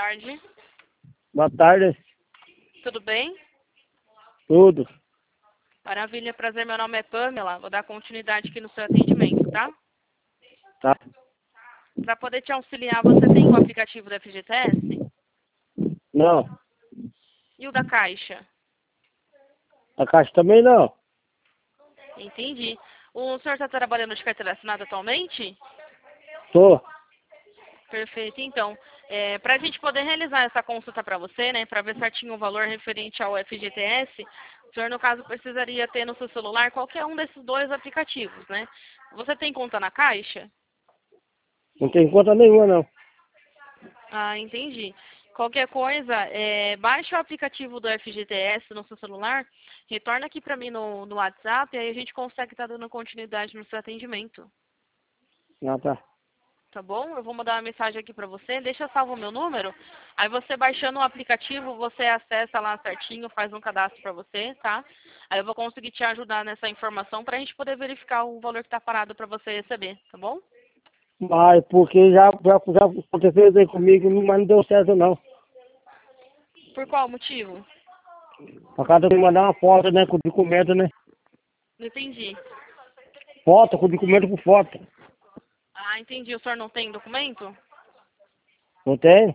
tarde. Boa tarde. Tudo bem? Tudo. Maravilha, prazer. Meu nome é Pamela. Vou dar continuidade aqui no seu atendimento, tá? Tá. Para poder te auxiliar, você tem o aplicativo da FGTS? Não. E o da Caixa? A caixa também não. Entendi. O senhor está trabalhando de carteira assinada atualmente? Tô. Perfeito. Então, para a gente poder realizar essa consulta para você, né, para ver certinho o valor referente ao FGTS, o senhor, no caso, precisaria ter no seu celular qualquer um desses dois aplicativos, né? Você tem conta na Caixa? Não tem conta nenhuma, não. Ah, entendi. Qualquer coisa, baixe o aplicativo do FGTS no seu celular, retorna aqui para mim no WhatsApp, e aí a gente consegue estar dando continuidade no seu atendimento. Ah, tá. Tá bom? Eu vou mandar uma mensagem aqui para você, deixa salvo o meu número, aí você baixando o aplicativo, você acessa lá certinho, faz um cadastro para você, tá? Aí eu vou conseguir te ajudar nessa informação para a gente poder verificar o valor que está parado para você receber, tá bom? Mas porque já aconteceu isso aí comigo, mas não deu certo, não. Por qual motivo? A cada me mandar uma foto, né, com documento, né? Não entendi. Foto, com documento com foto. Ah, entendi. O senhor não tem documento? Não tem?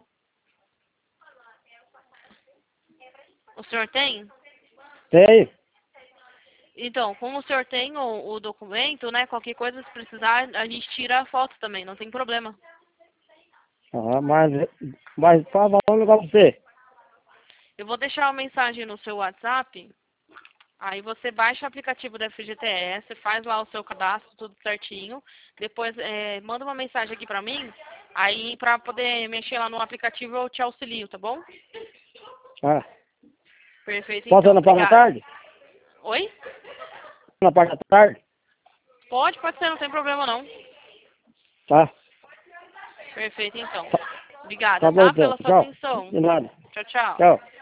O senhor tem? Tem. Então, como o senhor tem o documento, né? Qualquer coisa, se precisar, a gente tira a foto também, não tem problema. Ah, mas tá falando um negócio pra você. Eu vou deixar uma mensagem no seu WhatsApp, aí você baixa o aplicativo da FGTS, faz lá o seu cadastro, tudo certinho. Depois manda uma mensagem aqui pra mim, aí pra poder mexer lá no aplicativo eu te auxilio, tá bom? Ah. Perfeito, Posso ir então. na parte da Obrigada. tarde? Oi? Na parte da tarde? Pode ser, não tem problema não. Tá. Perfeito, então. Tá, Obrigada, tá bom tá? então. Pela sua Tchau. atenção. De nada. Tchau, tchau. Tchau.